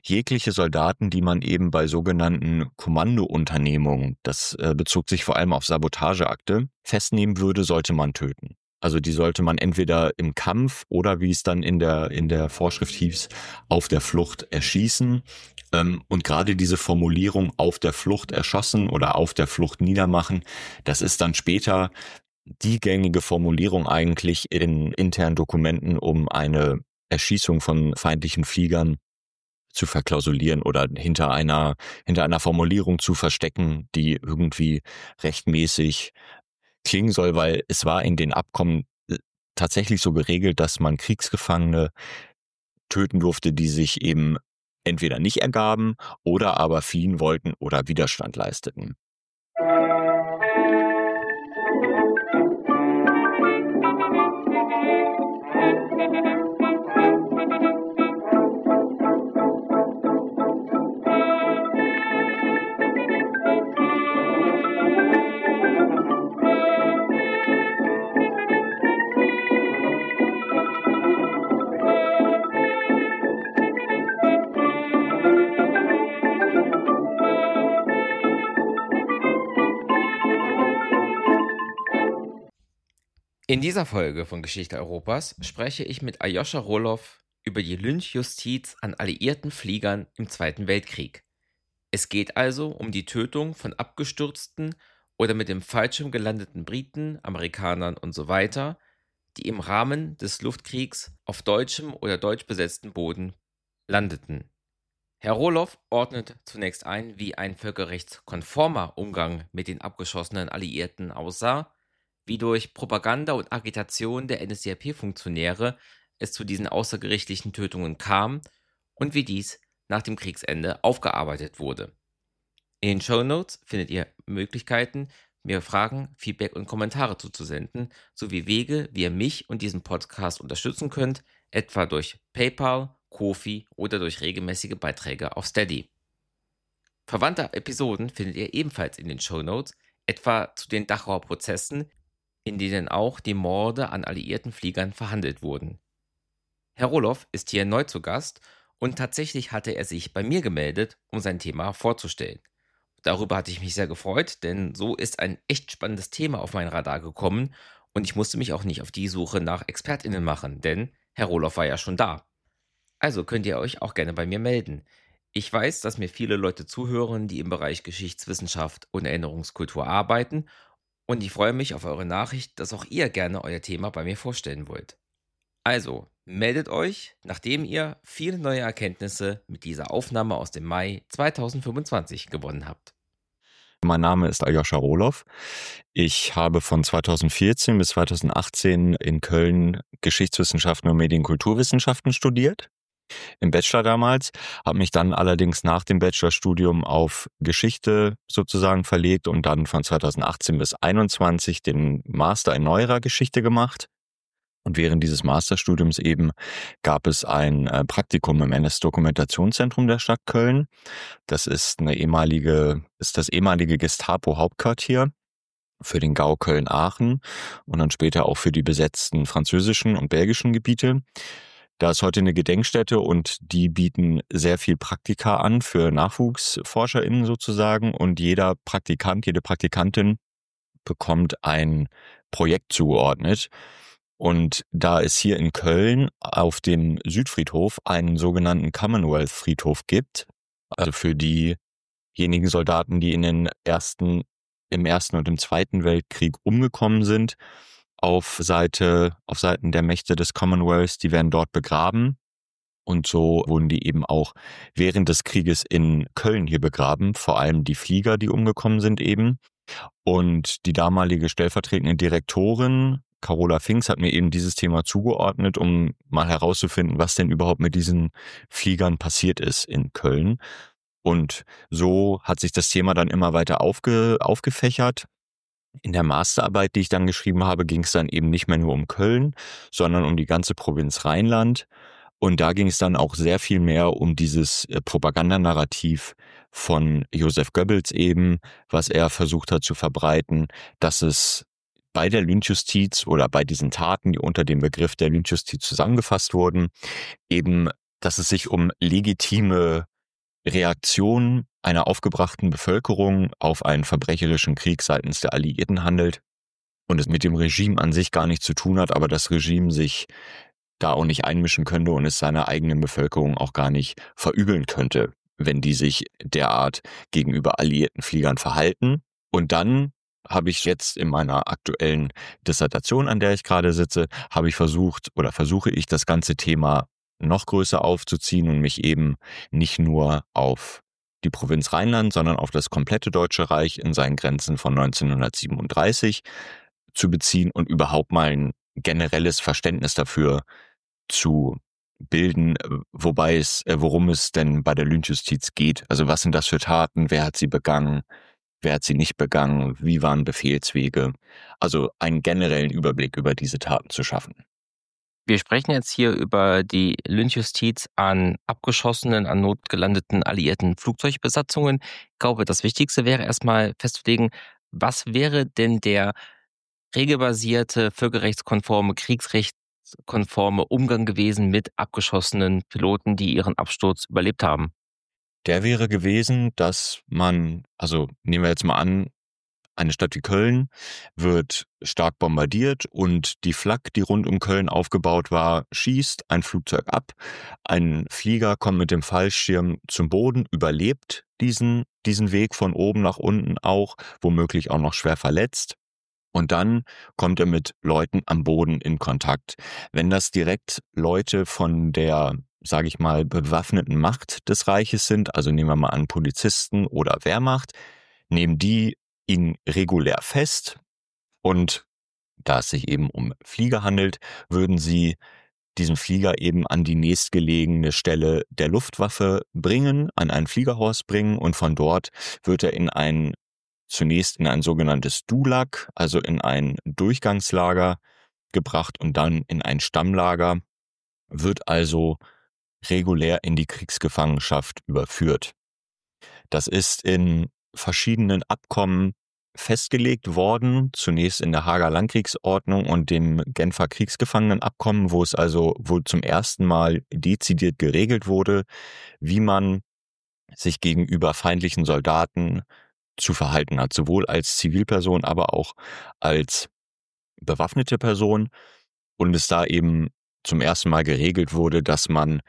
jegliche Soldaten, die man eben bei sogenannten Kommandounternehmungen, das bezog sich vor allem auf Sabotageakte, festnehmen würde, sollte man töten. Also die sollte man entweder im Kampf oder, wie es dann in der Vorschrift hieß, auf der Flucht erschießen. Und gerade diese Formulierung auf der Flucht erschossen oder auf der Flucht niedermachen, das ist dann später die gängige Formulierung eigentlich in internen Dokumenten, um eine Erschießung von feindlichen Fliegern zu verklausulieren oder hinter einer Formulierung zu verstecken, die irgendwie rechtmäßig klingen soll, weil es war in den Abkommen tatsächlich so geregelt, dass man Kriegsgefangene töten durfte, die sich eben entweder nicht ergaben oder aber fliehen wollten oder Widerstand leisteten. In dieser Folge von Geschichte Europas spreche ich mit Aljoscha Roloff über die Lynchjustiz an alliierten Fliegern im Zweiten Weltkrieg. Es geht also um die Tötung von abgestürzten oder mit dem Fallschirm gelandeten Briten, Amerikanern und so weiter, die im Rahmen des Luftkriegs auf deutschem oder deutsch besetztem Boden landeten. Herr Roloff ordnet zunächst ein, wie ein völkerrechtskonformer Umgang mit den abgeschossenen Alliierten aussah, wie durch Propaganda und Agitation der NSDAP-Funktionäre es zu diesen außergerichtlichen Tötungen kam und wie dies nach dem Kriegsende aufgearbeitet wurde. In den Shownotes findet ihr Möglichkeiten, mir Fragen, Feedback und Kommentare zuzusenden, sowie Wege, wie ihr mich und diesen Podcast unterstützen könnt, etwa durch PayPal, Ko-fi oder durch regelmäßige Beiträge auf Steady. Verwandte Episoden findet ihr ebenfalls in den Shownotes, etwa zu den Dachauer Prozessen, in denen auch die Morde an alliierten Fliegern verhandelt wurden. Herr Roloff ist hier neu zu Gast und tatsächlich hatte er sich bei mir gemeldet, um sein Thema vorzustellen. Darüber hatte ich mich sehr gefreut, denn so ist ein echt spannendes Thema auf mein Radar gekommen und ich musste mich auch nicht auf die Suche nach ExpertInnen machen, denn Herr Roloff war ja schon da. Also könnt ihr euch auch gerne bei mir melden. Ich weiß, dass mir viele Leute zuhören, die im Bereich Geschichtswissenschaft und Erinnerungskultur arbeiten und ich freue mich auf eure Nachricht, dass auch ihr gerne euer Thema bei mir vorstellen wollt. Also, meldet euch, nachdem ihr viele neue Erkenntnisse mit dieser Aufnahme aus dem Mai 2025 gewonnen habt. Mein Name ist Aljoscha Roloff. Ich habe von 2014 bis 2018 in Köln Geschichtswissenschaften und Medienkulturwissenschaften studiert. Im Bachelor damals, habe mich dann allerdings nach dem Bachelorstudium auf Geschichte sozusagen verlegt und dann von 2018 bis 2021 den Master in Neuerer Geschichte gemacht. Und während dieses Masterstudiums eben gab es ein Praktikum im NS-Dokumentationszentrum der Stadt Köln. Das ist das ehemalige Gestapo-Hauptquartier für den Gau Köln-Aachen und dann später auch für die besetzten französischen und belgischen Gebiete. Da ist heute eine Gedenkstätte und die bieten sehr viel Praktika an für NachwuchsforscherInnen sozusagen und jeder Praktikant, jede Praktikantin bekommt ein Projekt zugeordnet. Und da es hier in Köln auf dem Südfriedhof einen sogenannten Commonwealth-Friedhof gibt, also für diejenigen Soldaten, die im Ersten und im Zweiten Weltkrieg umgekommen sind, auf Seiten der Mächte des Commonwealths, die werden dort begraben. Und so wurden die eben auch während des Krieges in Köln hier begraben, vor allem die Flieger, die umgekommen sind eben. Und die damalige stellvertretende Direktorin, Carola Finks, hat mir eben dieses Thema zugeordnet, um mal herauszufinden, was denn überhaupt mit diesen Fliegern passiert ist in Köln. Und so hat sich das Thema dann immer weiter aufgefächert. In der Masterarbeit, die ich dann geschrieben habe, ging es dann eben nicht mehr nur um Köln, sondern um die ganze Provinz Rheinland. Und da ging es dann auch sehr viel mehr um dieses Propagandanarrativ von Joseph Goebbels eben, was er versucht hat zu verbreiten, dass es bei der Lynchjustiz oder bei diesen Taten, die unter dem Begriff der Lynchjustiz zusammengefasst wurden, eben, dass es sich um legitime Reaktion einer aufgebrachten Bevölkerung auf einen verbrecherischen Krieg seitens der Alliierten handelt und es mit dem Regime an sich gar nichts zu tun hat, aber das Regime sich da auch nicht einmischen könnte und es seiner eigenen Bevölkerung auch gar nicht verübeln könnte, wenn die sich derart gegenüber alliierten Fliegern verhalten. Und dann habe ich jetzt in meiner aktuellen Dissertation, an der ich gerade sitze, versuche ich das ganze Thema noch größer aufzuziehen und mich eben nicht nur auf die Provinz Rheinland, sondern auf das komplette Deutsche Reich in seinen Grenzen von 1937 zu beziehen und überhaupt mal ein generelles Verständnis dafür zu bilden, worum es denn bei der Lynchjustiz geht. Also was sind das für Taten, wer hat sie begangen, wer hat sie nicht begangen, wie waren Befehlswege. Also einen generellen Überblick über diese Taten zu schaffen. Wir sprechen jetzt hier über die Lynchjustiz an abgeschossenen, an notgelandeten alliierten Flugzeugbesatzungen. Ich glaube, das Wichtigste wäre erstmal festzulegen, was wäre denn der regelbasierte, völkerrechtskonforme, kriegsrechtskonforme Umgang gewesen mit abgeschossenen Piloten, die ihren Absturz überlebt haben? Der wäre gewesen, dass nehmen wir jetzt mal an, eine Stadt wie Köln wird stark bombardiert und die Flak, die rund um Köln aufgebaut war, schießt ein Flugzeug ab. Ein Flieger kommt mit dem Fallschirm zum Boden, überlebt diesen Weg von oben nach unten auch, womöglich auch noch schwer verletzt. Und dann kommt er mit Leuten am Boden in Kontakt. Wenn das direkt Leute von der, sage ich mal, bewaffneten Macht des Reiches sind, also nehmen wir mal an Polizisten oder Wehrmacht, nehmen die ihn regulär fest und da es sich eben um Flieger handelt, würden sie diesen Flieger eben an die nächstgelegene Stelle der Luftwaffe bringen, an ein Fliegerhorst bringen und von dort wird er zunächst in ein sogenanntes Dulag, also in ein Durchgangslager gebracht und dann in ein Stammlager, wird also regulär in die Kriegsgefangenschaft überführt. Das ist in verschiedenen Abkommen festgelegt worden, zunächst in der Haager Landkriegsordnung und dem Genfer Kriegsgefangenenabkommen, wo zum ersten Mal dezidiert geregelt wurde, wie man sich gegenüber feindlichen Soldaten zu verhalten hat, sowohl als Zivilperson, aber auch als bewaffnete Person und es da eben zum ersten Mal geregelt wurde, dass man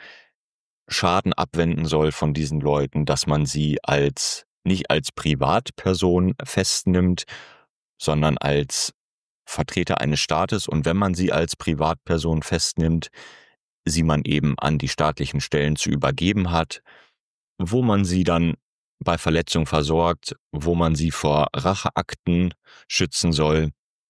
Schaden abwenden soll von diesen Leuten, dass man sie nicht als Privatperson festnimmt, sondern als Vertreter eines Staates und wenn man sie als Privatperson festnimmt, sie man eben an die staatlichen Stellen zu übergeben hat, wo man sie dann bei Verletzung versorgt, wo man sie vor Racheakten schützen soll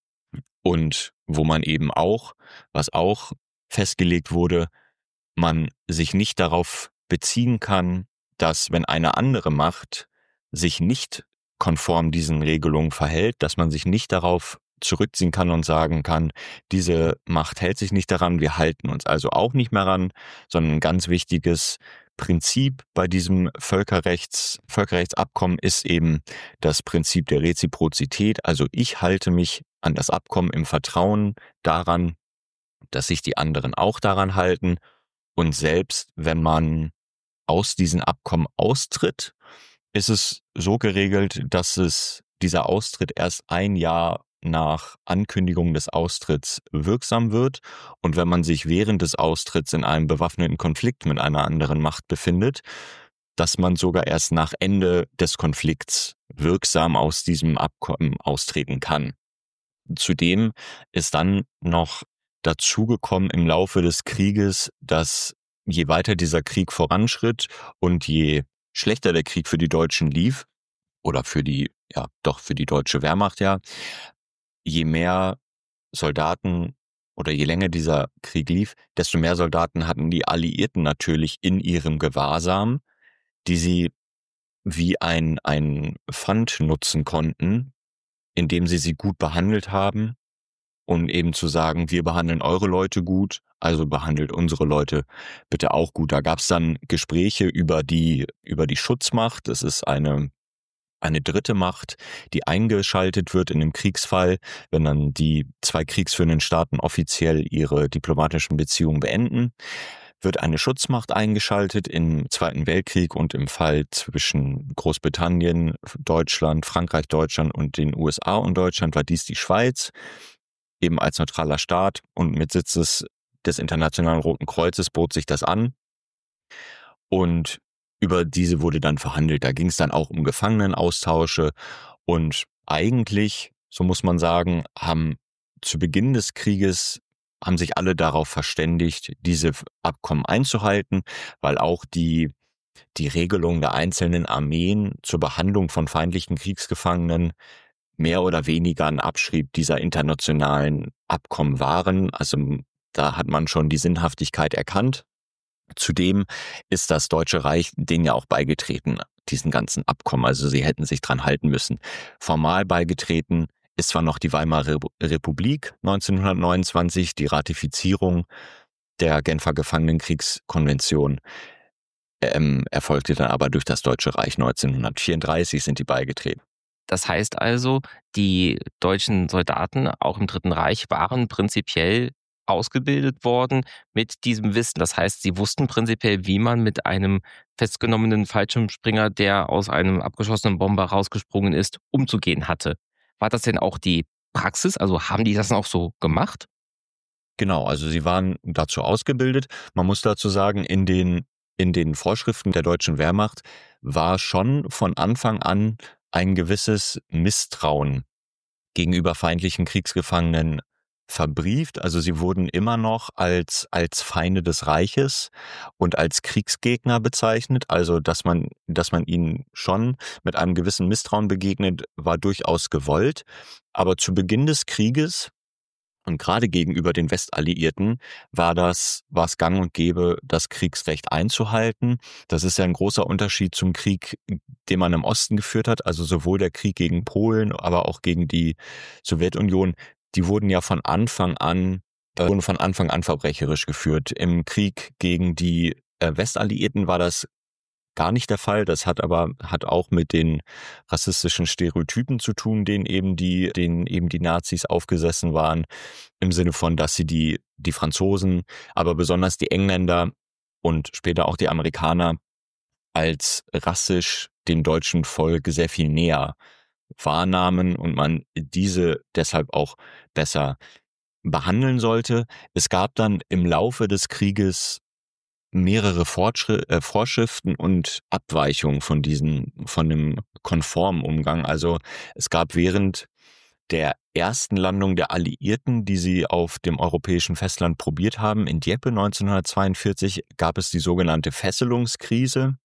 und wo man eben auch, was auch festgelegt wurde, man sich nicht darauf beziehen kann, dass wenn eine andere Macht sich nicht konform diesen Regelungen verhält, dass man sich nicht darauf zurückziehen kann und sagen kann, diese Macht hält sich nicht daran, wir halten uns also auch nicht mehr ran, sondern ein ganz wichtiges Prinzip bei diesem Völkerrechtsabkommen ist eben das Prinzip der Reziprozität. Also ich halte mich an das Abkommen im Vertrauen daran, dass sich die anderen auch daran halten. Und selbst wenn man aus diesen Abkommen austritt, ist es so geregelt, dass dieser Austritt erst ein Jahr nach Ankündigung des Austritts wirksam wird. Und wenn man sich während des Austritts in einem bewaffneten Konflikt mit einer anderen Macht befindet, dass man sogar erst nach Ende des Konflikts wirksam aus diesem Abkommen austreten kann. Zudem ist dann noch dazugekommen im Laufe des Krieges, dass je weiter dieser Krieg voranschritt und je schlechter der Krieg für die Deutschen lief, oder für die deutsche Wehrmacht, je mehr Soldaten oder je länger dieser Krieg lief, desto mehr Soldaten hatten die Alliierten natürlich in ihrem Gewahrsam, die sie wie ein Pfand nutzen konnten, indem sie gut behandelt haben und eben zu sagen, wir behandeln eure Leute gut, also behandelt unsere Leute bitte auch gut. Da gab es dann Gespräche über die Schutzmacht. Das ist eine dritte Macht, die eingeschaltet wird in dem Kriegsfall, wenn dann die zwei kriegsführenden Staaten offiziell ihre diplomatischen Beziehungen beenden. wird eine Schutzmacht eingeschaltet im Zweiten Weltkrieg und im Fall zwischen Großbritannien, Deutschland, Frankreich, Deutschland und den USA und Deutschland war dies die Schweiz, eben als neutraler Staat, und mit Sitz des Internationalen Roten Kreuzes bot sich das an. Und über diese wurde dann verhandelt. Da ging es dann auch um Gefangenenaustausche. Und eigentlich, so muss man sagen, haben zu Beginn des Krieges haben sich alle darauf verständigt, diese Abkommen einzuhalten, weil auch die Regelung der einzelnen Armeen zur Behandlung von feindlichen Kriegsgefangenen mehr oder weniger ein Abschrieb dieser internationalen Abkommen waren. Also da hat man schon die Sinnhaftigkeit erkannt. Zudem ist das Deutsche Reich denen ja auch beigetreten, diesen ganzen Abkommen. Also sie hätten sich dran halten müssen. Formal beigetreten ist zwar noch die Weimarer Republik 1929, die Ratifizierung der Genfer Gefangenenkriegskonvention erfolgte dann aber durch das Deutsche Reich 1934 sind die beigetreten. Das heißt also, die deutschen Soldaten, auch im Dritten Reich, waren prinzipiell ausgebildet worden mit diesem Wissen. Das heißt, sie wussten prinzipiell, wie man mit einem festgenommenen Fallschirmspringer, der aus einem abgeschossenen Bomber rausgesprungen ist, umzugehen hatte. War das denn auch die Praxis? Also haben die das dann auch so gemacht? Genau, also sie waren dazu ausgebildet. Man muss dazu sagen, in den Vorschriften der deutschen Wehrmacht war schon von Anfang an ein gewisses Misstrauen gegenüber feindlichen Kriegsgefangenen verbrieft. Also sie wurden immer noch als Feinde des Reiches und als Kriegsgegner bezeichnet. Also dass man ihnen schon mit einem gewissen Misstrauen begegnet, war durchaus gewollt. Aber zu Beginn des Krieges und gerade gegenüber den Westalliierten war es gang und gäbe, das Kriegsrecht einzuhalten. Das ist ja ein großer Unterschied zum Krieg, den man im Osten geführt hat. Also sowohl der Krieg gegen Polen, aber auch gegen die Sowjetunion. Die wurden ja von Anfang an verbrecherisch geführt. Im Krieg gegen die Westalliierten war das gar nicht der Fall. Das hat auch mit den rassistischen Stereotypen zu tun, denen eben die Nazis aufgesessen waren, im Sinne von, dass sie die Franzosen, aber besonders die Engländer und später auch die Amerikaner als rassisch dem deutschen Volk sehr viel näher wahrnahmen und man diese deshalb auch besser behandeln sollte. Es gab dann im Laufe des Krieges mehrere Vorschriften und Abweichungen von dem konformen Umgang. Also es gab während der ersten Landung der Alliierten, die sie auf dem europäischen Festland probiert haben, in Dieppe 1942, gab es die sogenannte Fesselungskrise,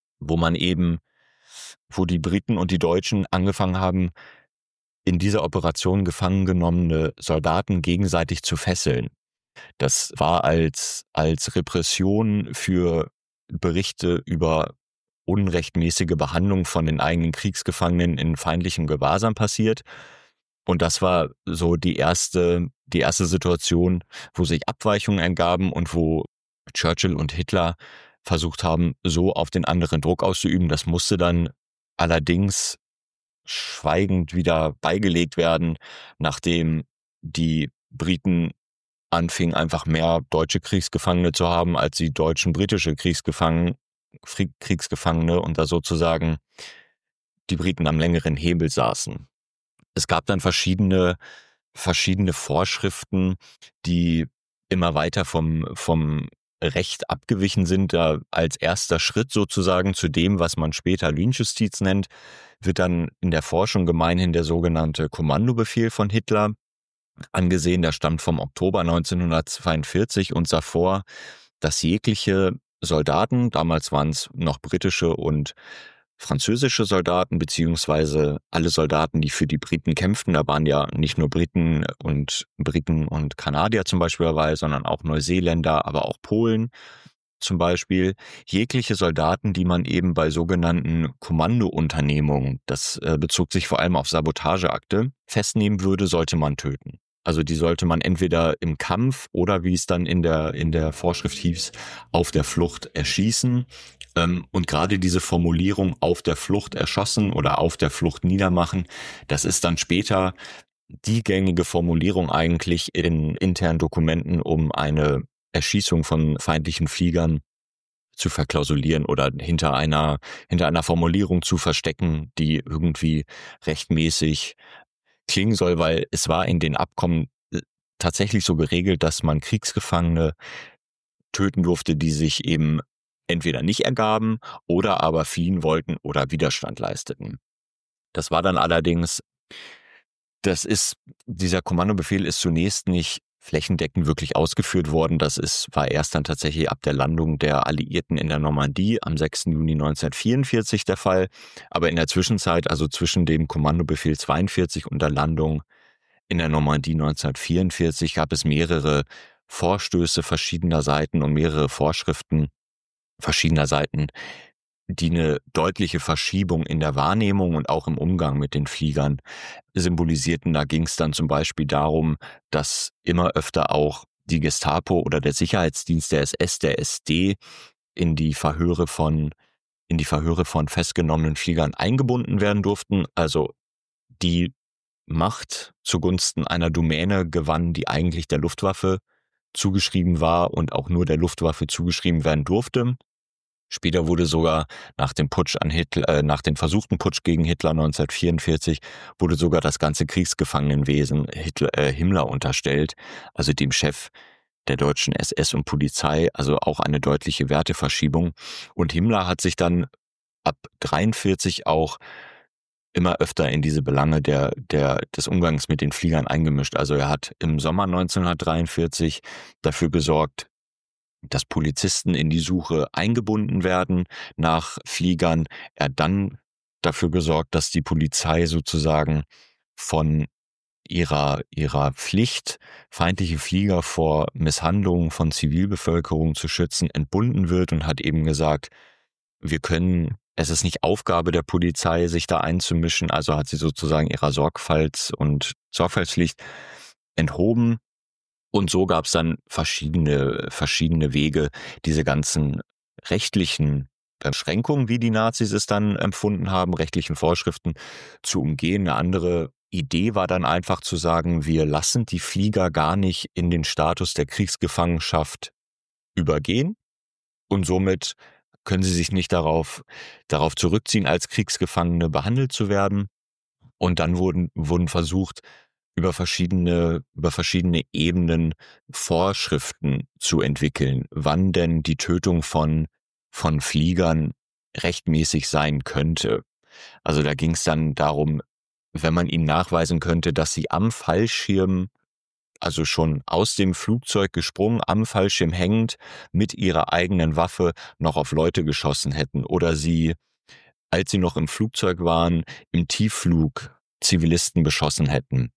wo die Briten und die Deutschen angefangen haben, in dieser Operation gefangen genommene Soldaten gegenseitig zu fesseln. Das war als Repression für Berichte über unrechtmäßige Behandlung von den eigenen Kriegsgefangenen in feindlichem Gewahrsam passiert. Und das war so die erste Situation, wo sich Abweichungen ergaben und wo Churchill und Hitler versucht haben, so auf den anderen Druck auszuüben. Das musste dann allerdings schweigend wieder beigelegt werden, nachdem die Briten anfingen, einfach mehr deutsche Kriegsgefangene zu haben, als die deutschen britische Kriegsgefangene und da sozusagen die Briten am längeren Hebel saßen. Es gab dann verschiedene Vorschriften, die immer weiter vom Recht abgewichen sind. Da als erster Schritt sozusagen zu dem, was man später Lynchjustiz nennt, wird dann in der Forschung gemeinhin der sogenannte Kommandobefehl von Hitler angesehen. Der stammt vom Oktober 1942 und sah vor, dass jegliche Soldaten, damals waren es noch britische und französische Soldaten, beziehungsweise alle Soldaten, die für die Briten kämpften, da waren ja nicht nur Briten und Kanadier zum Beispiel dabei, sondern auch Neuseeländer, aber auch Polen zum Beispiel. Jegliche Soldaten, die man eben bei sogenannten Kommandounternehmungen, das bezog sich vor allem auf Sabotageakte, festnehmen würde, sollte man töten. Also die sollte man entweder im Kampf oder, wie es dann in der Vorschrift hieß, auf der Flucht erschießen. Und gerade diese Formulierung auf der Flucht erschossen oder auf der Flucht niedermachen, das ist dann später die gängige Formulierung eigentlich in internen Dokumenten, um eine Erschießung von feindlichen Fliegern zu verklausulieren oder hinter einer Formulierung zu verstecken, die irgendwie rechtmäßig klingen soll, weil es war in den Abkommen tatsächlich so geregelt, dass man Kriegsgefangene töten durfte, die sich eben entweder nicht ergaben oder aber fliehen wollten oder Widerstand leisteten. Das war dann allerdings, dieser Kommandobefehl ist zunächst nicht flächendeckend wirklich ausgeführt worden. War erst dann tatsächlich ab der Landung der Alliierten in der Normandie am 6. Juni 1944 der Fall. Aber in der Zwischenzeit, also zwischen dem Kommandobefehl 42 und der Landung in der Normandie 1944, gab es mehrere Vorstöße verschiedener Seiten und mehrere Vorschriften verschiedener Seiten, die eine deutliche Verschiebung in der Wahrnehmung und auch im Umgang mit den Fliegern symbolisierten. Da ging es dann zum Beispiel darum, dass immer öfter auch die Gestapo oder der Sicherheitsdienst der SS, der SD, in die Verhöre von festgenommenen Fliegern eingebunden werden durften. Also die Macht zugunsten einer Domäne gewann, die eigentlich der Luftwaffe zugeschrieben war und auch nur der Luftwaffe zugeschrieben werden durfte. Später wurde sogar nach dem versuchten Putsch gegen Hitler 1944 wurde sogar das ganze Kriegsgefangenenwesen Himmler unterstellt, also dem Chef der deutschen SS und Polizei, also auch eine deutliche Werteverschiebung. Und Himmler hat sich dann ab 1943 auch immer öfter in diese Belange des Umgangs mit den Fliegern eingemischt. Also er hat im Sommer 1943 dafür gesorgt, dass Polizisten in die Suche eingebunden werden nach Fliegern. Er hat dann dafür gesorgt, dass die Polizei sozusagen von ihrer Pflicht, feindliche Flieger vor Misshandlungen von Zivilbevölkerung zu schützen, entbunden wird und hat eben gesagt, es ist nicht Aufgabe der Polizei, sich da einzumischen, also hat sie sozusagen ihrer Sorgfaltspflicht enthoben. Und so gab es dann verschiedene Wege, diese ganzen rechtlichen Beschränkungen, wie die Nazis es dann empfunden haben, rechtlichen Vorschriften zu umgehen. Eine andere Idee war dann einfach zu sagen, wir lassen die Flieger gar nicht in den Status der Kriegsgefangenschaft übergehen und somit können sie sich nicht darauf zurückziehen, als Kriegsgefangene behandelt zu werden. Und dann wurden versucht, über verschiedene Ebenen Vorschriften zu entwickeln, wann denn die Tötung von Fliegern rechtmäßig sein könnte. Also da ging es dann darum, wenn man ihnen nachweisen könnte, dass sie am Fallschirm, also schon aus dem Flugzeug gesprungen, am Fallschirm hängend, mit ihrer eigenen Waffe noch auf Leute geschossen hätten oder sie, als sie noch im Flugzeug waren, im Tiefflug Zivilisten beschossen hätten.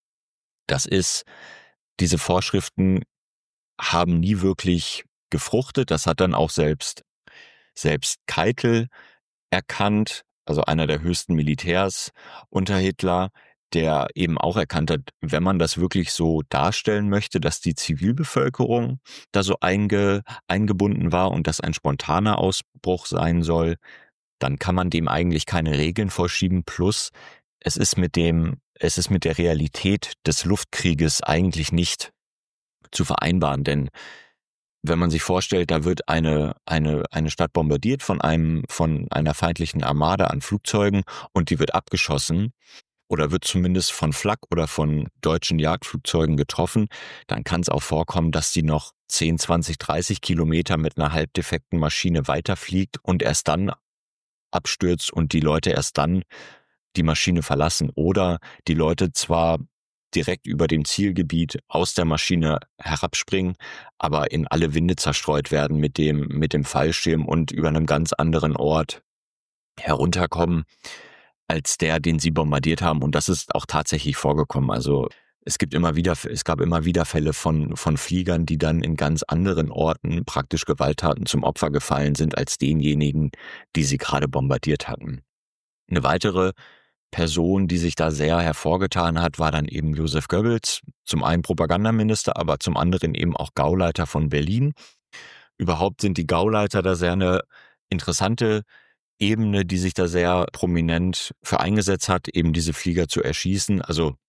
Diese Vorschriften haben nie wirklich gefruchtet. Das hat dann auch selbst Keitel erkannt, also einer der höchsten Militärs unter Hitler, der eben auch erkannt hat, wenn man das wirklich so darstellen möchte, dass die Zivilbevölkerung da so eingebunden war und das ein spontaner Ausbruch sein soll, dann kann man dem eigentlich keine Regeln vorschieben. Plus, es ist mit der Realität des Luftkrieges eigentlich nicht zu vereinbaren, denn wenn man sich vorstellt, da wird eine Stadt bombardiert von einer feindlichen Armade an Flugzeugen und die wird abgeschossen oder wird zumindest von Flak oder von deutschen Jagdflugzeugen getroffen, dann kann es auch vorkommen, dass die noch 10, 20, 30 Kilometer mit einer halbdefekten Maschine weiterfliegt und erst dann abstürzt und die Leute erst dann die Maschine verlassen oder die Leute zwar direkt über dem Zielgebiet aus der Maschine herabspringen, aber in alle Winde zerstreut werden mit dem Fallschirm und über einem ganz anderen Ort herunterkommen als der, den sie bombardiert haben. Und das ist auch tatsächlich vorgekommen. Also es gab immer wieder Fälle von Fliegern, die dann in ganz anderen Orten praktisch Gewalttaten zum Opfer gefallen sind als denjenigen, die sie gerade bombardiert hatten. Eine weitere Person, die sich da sehr hervorgetan hat, war dann eben Joseph Goebbels, zum einen Propagandaminister, aber zum anderen eben auch Gauleiter von Berlin. Überhaupt sind die Gauleiter da sehr eine interessante Ebene, die sich da sehr prominent für eingesetzt hat, eben diese Flieger zu erschießen. Also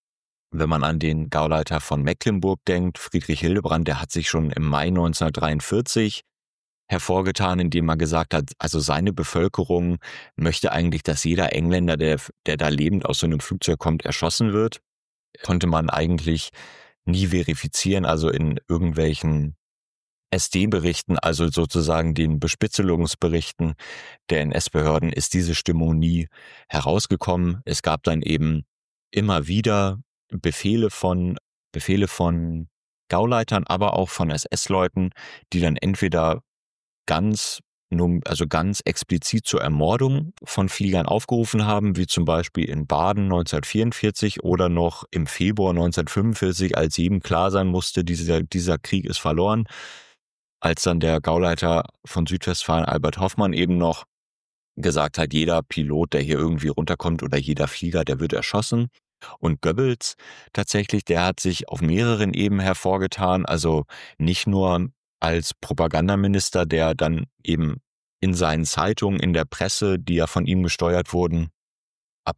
Wenn man an den Gauleiter von Mecklenburg denkt, Friedrich Hildebrand, der hat sich schon im Mai 1943 hervorgetan, indem er gesagt hat, also seine Bevölkerung möchte eigentlich, dass jeder Engländer, der da lebend aus so einem Flugzeug kommt, erschossen wird. Konnte man eigentlich nie verifizieren, also in irgendwelchen SD-Berichten, also sozusagen den Bespitzelungsberichten der NS-Behörden, ist diese Stimmung nie herausgekommen. Es gab dann eben immer wieder Befehle von Gauleitern, aber auch von SS-Leuten, die dann entweder ganz explizit zur Ermordung von Fliegern aufgerufen haben, wie zum Beispiel in Baden 1944 oder noch im Februar 1945, als jedem klar sein musste, dieser Krieg ist verloren, als dann der Gauleiter von Südwestfalen, Albert Hoffmann, eben noch gesagt hat, jeder Pilot, der hier irgendwie runterkommt oder jeder Flieger, der wird erschossen. Und Goebbels tatsächlich, der hat sich auf mehreren Ebenen hervorgetan, also nicht nur als Propagandaminister, der dann eben in seinen Zeitungen, in der Presse, die ja von ihm gesteuert wurden, ab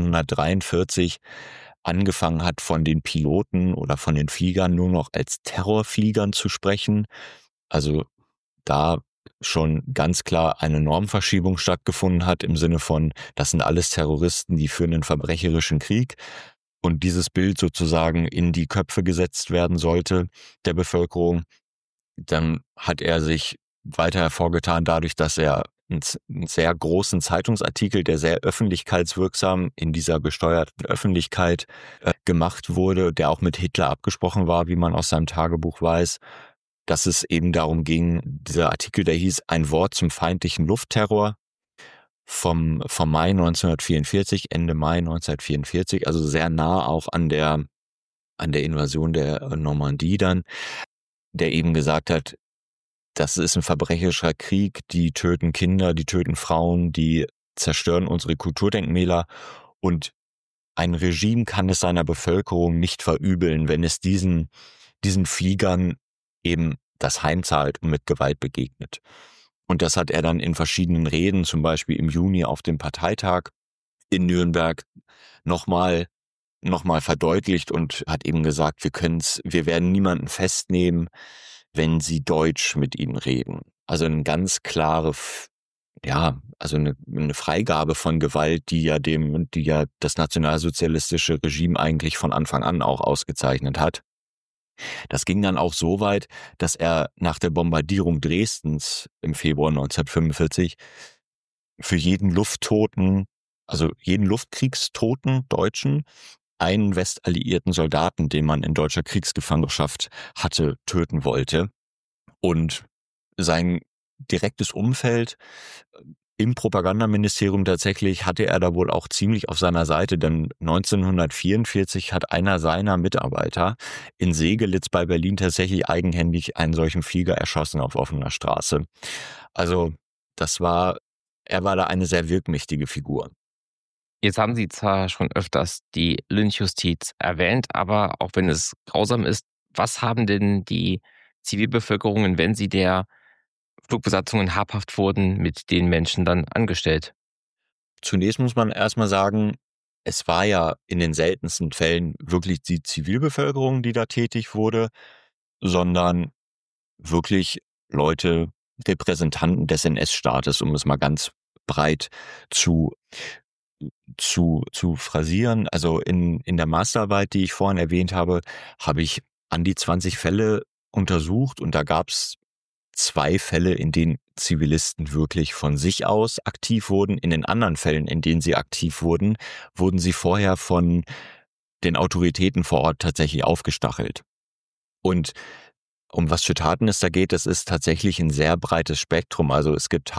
1943 angefangen hat, von den Piloten oder von den Fliegern nur noch als Terrorfliegern zu sprechen. Also da schon ganz klar eine Normverschiebung stattgefunden hat im Sinne von, das sind alles Terroristen, die führen einen verbrecherischen Krieg, und dieses Bild sozusagen in die Köpfe gesetzt werden sollte der Bevölkerung. Dann hat er sich weiter hervorgetan dadurch, dass er einen sehr großen Zeitungsartikel, der sehr öffentlichkeitswirksam in dieser gesteuerten Öffentlichkeit gemacht wurde, der auch mit Hitler abgesprochen war, wie man aus seinem Tagebuch weiß, dass es eben darum ging, dieser Artikel, der hieß Ein Wort zum feindlichen Luftterror vom Mai 1944, Ende Mai 1944, also sehr nah auch an der Invasion der Normandie dann, der eben gesagt hat, das ist ein verbrecherischer Krieg, die töten Kinder, die töten Frauen, die zerstören unsere Kulturdenkmäler, und ein Regime kann es seiner Bevölkerung nicht verübeln, wenn es diesen Fliegern eben das heimzahlt und mit Gewalt begegnet. Und das hat er dann in verschiedenen Reden, zum Beispiel im Juni auf dem Parteitag in Nürnberg, nochmal verdeutlicht und hat eben gesagt, wir werden niemanden festnehmen, wenn sie Deutsch mit ihnen reden. Also eine ganz klare, also eine Freigabe von Gewalt, die ja das nationalsozialistische Regime eigentlich von Anfang an auch ausgezeichnet hat. Das ging dann auch so weit, dass er nach der Bombardierung Dresdens im Februar 1945 für jeden jeden Luftkriegstoten Deutschen, einen westalliierten Soldaten, den man in deutscher Kriegsgefangenschaft hatte, töten wollte. Und sein direktes Umfeld im Propagandaministerium tatsächlich hatte er da wohl auch ziemlich auf seiner Seite, denn 1944 hat einer seiner Mitarbeiter in Segelitz bei Berlin tatsächlich eigenhändig einen solchen Flieger erschossen auf offener Straße. Also er war da eine sehr wirkmächtige Figur. Jetzt haben Sie zwar schon öfters die Lynchjustiz erwähnt, aber auch wenn es grausam ist, was haben denn die Zivilbevölkerungen, wenn sie der Flugbesatzungen habhaft wurden, mit den Menschen dann angestellt? Zunächst muss man erstmal sagen, es war ja in den seltensten Fällen wirklich die Zivilbevölkerung, die da tätig wurde, sondern wirklich Leute, Repräsentanten des NS-Staates, um es mal ganz breit zu phrasieren. Also in der Masterarbeit, die ich vorhin erwähnt habe, habe ich an die 20 Fälle untersucht, und da gab es 2 Fälle, in denen Zivilisten wirklich von sich aus aktiv wurden. In den anderen Fällen, in denen sie aktiv wurden, wurden sie vorher von den Autoritäten vor Ort tatsächlich aufgestachelt. Und um was für Taten es da geht, das ist tatsächlich ein sehr breites Spektrum. Also es gibt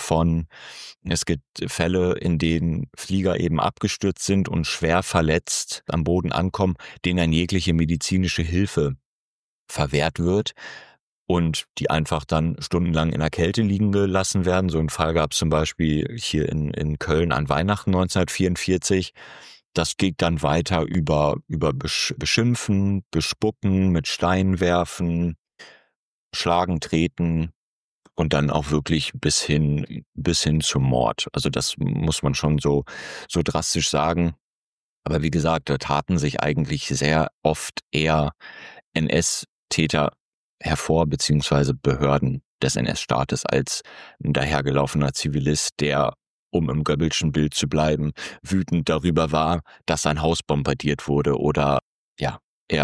Fälle, in denen Flieger eben abgestürzt sind und schwer verletzt am Boden ankommen, denen dann jegliche medizinische Hilfe verwehrt wird und die einfach dann stundenlang in der Kälte liegen gelassen werden. So einen Fall gab es zum Beispiel hier in Köln an Weihnachten 1944. Das geht dann weiter über Beschimpfen, Bespucken, mit Steinen werfen, Schlagen, Treten und dann auch wirklich bis hin zum Mord. Also das muss man schon so drastisch sagen. Aber wie gesagt, da taten sich eigentlich sehr oft eher NS-Täter hervor, beziehungsweise Behörden des NS-Staates als ein dahergelaufener Zivilist, der, um im Goebbelschen Bild zu bleiben, wütend darüber war, dass sein Haus bombardiert wurde oder ja,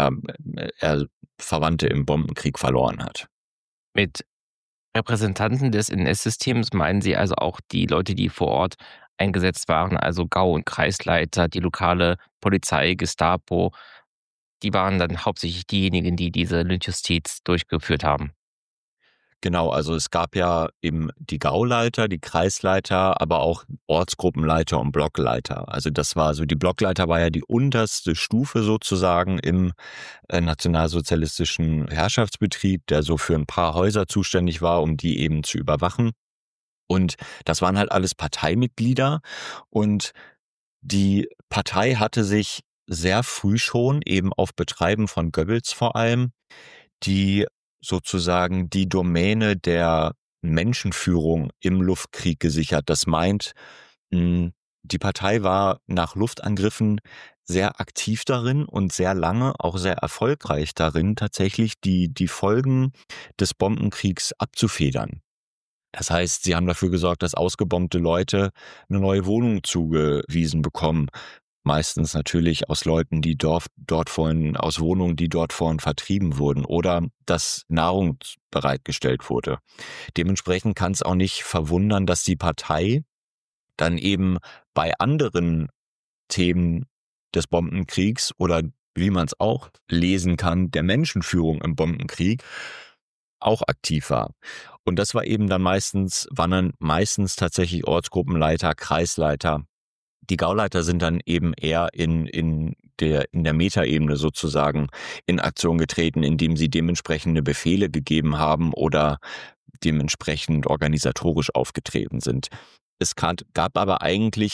er Verwandte im Bombenkrieg verloren hat. Mit Repräsentanten des NS-Systems meinen Sie also auch die Leute, die vor Ort eingesetzt waren, also Gau- und Kreisleiter, die lokale Polizei, Gestapo, die waren dann hauptsächlich diejenigen, die diese Lynchjustiz durchgeführt haben. Genau, also es gab ja eben die Gauleiter, die Kreisleiter, aber auch Ortsgruppenleiter und Blockleiter. Also das war so, die Blockleiter war ja die unterste Stufe sozusagen im nationalsozialistischen Herrschaftsbetrieb, der so für ein paar Häuser zuständig war, um die eben zu überwachen. Und das waren halt alles Parteimitglieder und die Partei hatte sich sehr früh schon eben auf Betreiben von Goebbels vor allem die sozusagen die Domäne der Menschenführung im Luftkrieg gesichert. Das meint, die Partei war nach Luftangriffen sehr aktiv darin und sehr lange auch sehr erfolgreich darin, tatsächlich die Folgen des Bombenkriegs abzufedern. Das heißt, sie haben dafür gesorgt, dass ausgebombte Leute eine neue Wohnung zugewiesen bekommen. Meistens natürlich aus Leuten, die dort vorhin, aus Wohnungen, die dort vorhin vertrieben wurden oder dass Nahrung bereitgestellt wurde. Dementsprechend kann es auch nicht verwundern, dass die Partei dann eben bei anderen Themen des Bombenkriegs oder wie man es auch lesen kann, der Menschenführung im Bombenkrieg auch aktiv war. Und das war eben dann waren dann meistens tatsächlich Ortsgruppenleiter, Kreisleiter. Die Gauleiter sind dann eben eher in der Metaebene sozusagen in Aktion getreten, indem sie dementsprechende Befehle gegeben haben oder dementsprechend organisatorisch aufgetreten sind. Es gab aber eigentlich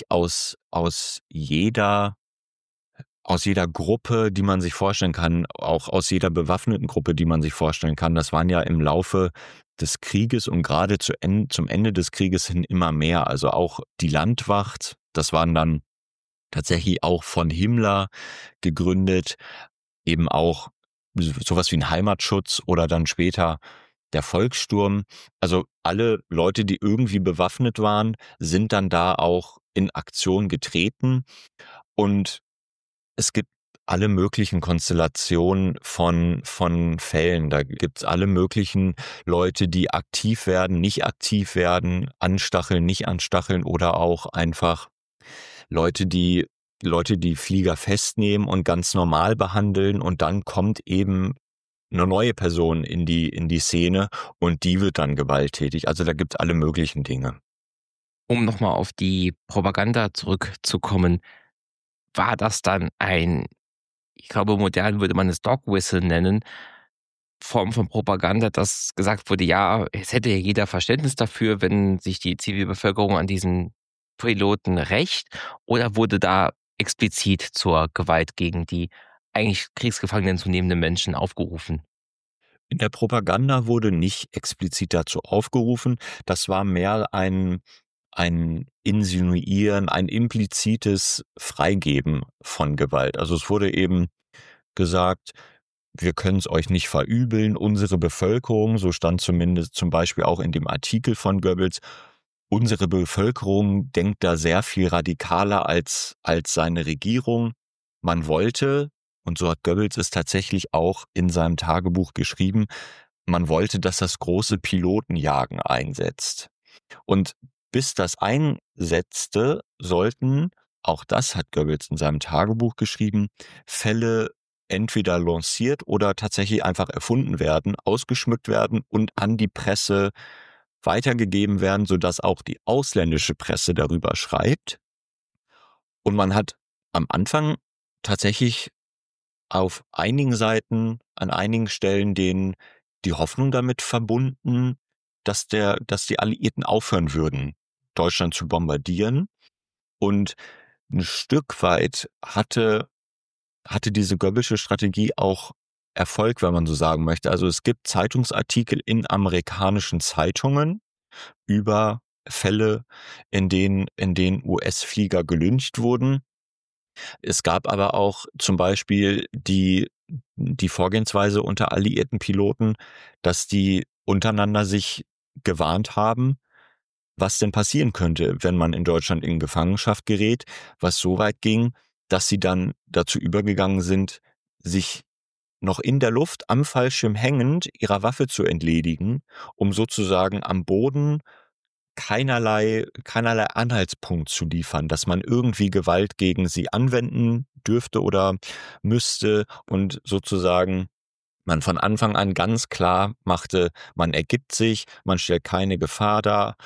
aus jeder Gruppe, die man sich vorstellen kann, auch aus jeder bewaffneten Gruppe, die man sich vorstellen kann. Das waren ja im Laufe des Krieges und gerade zum Ende des Krieges hin immer mehr. Also auch die Landwacht, das waren dann tatsächlich auch von Himmler gegründet, eben auch sowas wie ein Heimatschutz oder dann später der Volkssturm. Also alle Leute, die irgendwie bewaffnet waren, sind dann da auch in Aktion getreten und es gibt alle möglichen Konstellationen von Fällen. Da gibt's alle möglichen Leute, die aktiv werden, nicht aktiv werden, anstacheln, nicht anstacheln oder auch einfach Leute, die Flieger festnehmen und ganz normal behandeln und dann kommt eben eine neue Person in die Szene und die wird dann gewalttätig. Also da gibt's alle möglichen Dinge. Um nochmal auf die Propaganda zurückzukommen, war das dann ich glaube, modern würde man es Dogwhistle nennen, Form von Propaganda, dass gesagt wurde, ja, es hätte ja jeder Verständnis dafür, wenn sich die Zivilbevölkerung an diesen Piloten rächt, oder wurde da explizit zur Gewalt gegen die eigentlich Kriegsgefangenen zu nehmenden Menschen aufgerufen? In der Propaganda wurde nicht explizit dazu aufgerufen. Das war mehr ein Insinuieren, ein implizites Freigeben von Gewalt. Also es wurde eben gesagt, wir können es euch nicht verübeln, unsere Bevölkerung, so stand zumindest zum Beispiel auch in dem Artikel von Goebbels, unsere Bevölkerung denkt da sehr viel radikaler als seine Regierung. Man wollte, und so hat Goebbels es tatsächlich auch in seinem Tagebuch geschrieben, man wollte, dass das große Pilotenjagen einsetzt. Und bis das einsetzte, sollten, auch das hat Goebbels in seinem Tagebuch geschrieben, Fälle entweder lanciert oder tatsächlich einfach erfunden werden, ausgeschmückt werden und an die Presse weitergegeben werden, sodass auch die ausländische Presse darüber schreibt. Und man hat am Anfang tatsächlich auf einigen Seiten, an einigen Stellen die Hoffnung damit verbunden, dass die Alliierten aufhören würden, Deutschland zu bombardieren. Und ein Stück weit hatte diese Goebbelsche Strategie auch Erfolg, wenn man so sagen möchte. Also es gibt Zeitungsartikel in amerikanischen Zeitungen über Fälle, in denen US-Flieger gelyncht wurden. Es gab aber auch zum Beispiel die Vorgehensweise unter alliierten Piloten, dass die untereinander sich gewarnt haben, was denn passieren könnte, wenn man in Deutschland in Gefangenschaft gerät, was so weit ging, dass sie dann dazu übergegangen sind, sich noch in der Luft am Fallschirm hängend ihrer Waffe zu entledigen, um sozusagen am Boden keinerlei Anhaltspunkt zu liefern, dass man irgendwie Gewalt gegen sie anwenden dürfte oder müsste und sozusagen man von Anfang an ganz klar machte, man ergibt sich, man stellt keine Gefahr dar.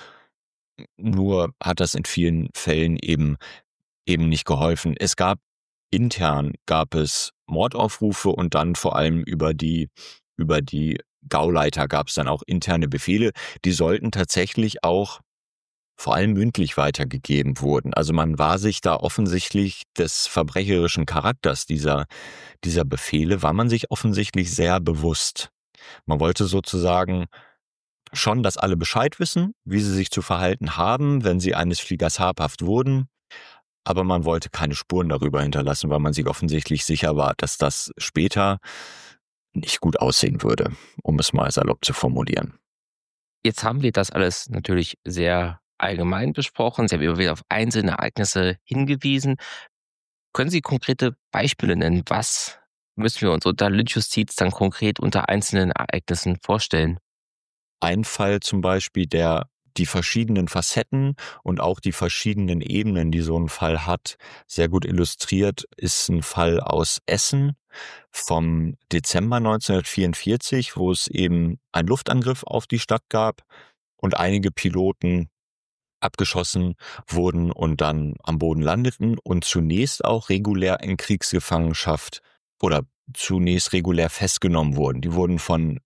Nur hat das in vielen Fällen eben nicht geholfen. Intern gab es Mordaufrufe und dann vor allem über die Gauleiter gab es dann auch interne Befehle, die sollten tatsächlich auch vor allem mündlich weitergegeben wurden. Also man war sich da offensichtlich des verbrecherischen Charakters dieser Befehle, war man sich offensichtlich sehr bewusst. Man wollte sozusagen schon, dass alle Bescheid wissen, wie sie sich zu verhalten haben, wenn sie eines Fliegers habhaft wurden. Aber man wollte keine Spuren darüber hinterlassen, weil man sich offensichtlich sicher war, dass das später nicht gut aussehen würde, um es mal salopp zu formulieren. Jetzt haben wir das alles natürlich sehr allgemein besprochen. Sie haben immer wieder auf einzelne Ereignisse hingewiesen. Können Sie konkrete Beispiele nennen? Was müssen wir uns unter Lynchjustiz dann konkret unter einzelnen Ereignissen vorstellen? Ein Fall zum Beispiel, der die verschiedenen Facetten und auch die verschiedenen Ebenen, die so ein Fall hat, sehr gut illustriert, ist ein Fall aus Essen vom Dezember 1944, wo es eben einen Luftangriff auf die Stadt gab und einige Piloten abgeschossen wurden und dann am Boden landeten und zunächst auch regulär in Kriegsgefangenschaft oder zunächst regulär festgenommen wurden. Die wurden von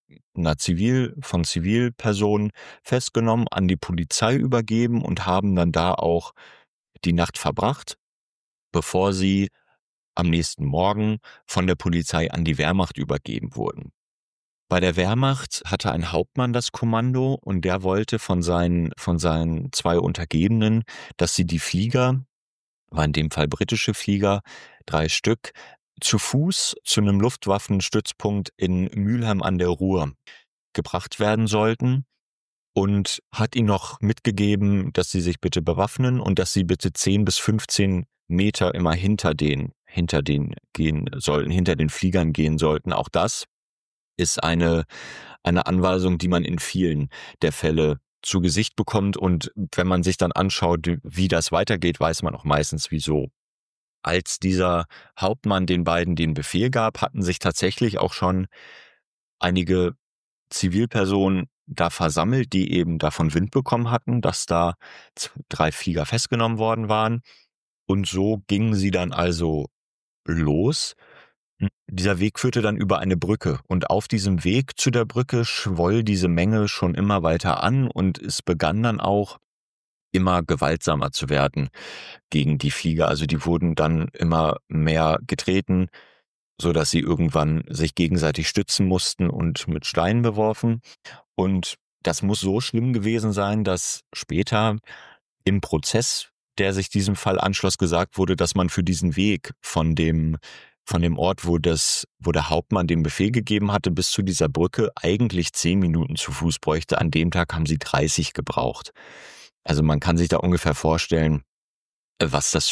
Zivilpersonen festgenommen, an die Polizei übergeben und haben dann da auch die Nacht verbracht, bevor sie am nächsten Morgen von der Polizei an die Wehrmacht übergeben wurden. Bei der Wehrmacht hatte ein Hauptmann das Kommando und der wollte von seinen zwei Untergebenen, dass sie die Flieger, war in dem Fall britische Flieger, 3 Stück, zu Fuß zu einem Luftwaffenstützpunkt in Mülheim an der Ruhr gebracht werden sollten und hat ihnen noch mitgegeben, dass sie sich bitte bewaffnen und dass sie bitte 10 bis 15 Meter immer hinter den gehen sollten, hinter den Fliegern gehen sollten. Auch das ist eine Anweisung, die man in vielen der Fälle zu Gesicht bekommt. Und wenn man sich dann anschaut, wie das weitergeht, weiß man auch meistens, wieso. Als dieser Hauptmann den beiden den Befehl gab, hatten sich tatsächlich auch schon einige Zivilpersonen da versammelt, die eben davon Wind bekommen hatten, dass da 3 Flieger festgenommen worden waren. Und so gingen sie dann also los. Dieser Weg führte dann über eine Brücke und auf diesem Weg zu der Brücke schwoll diese Menge schon immer weiter an und es begann dann auch immer gewaltsamer zu werden gegen die Flieger. Also die wurden dann immer mehr getreten, so dass sie irgendwann sich gegenseitig stützen mussten und mit Steinen beworfen. Und das muss so schlimm gewesen sein, dass später im Prozess, der sich diesem Fall anschloss, gesagt wurde, dass man für diesen Weg von dem Ort, wo der Hauptmann den Befehl gegeben hatte, bis zu dieser Brücke eigentlich 10 Minuten zu Fuß bräuchte. An dem Tag haben sie 30 gebraucht. Also man kann sich da ungefähr vorstellen, was das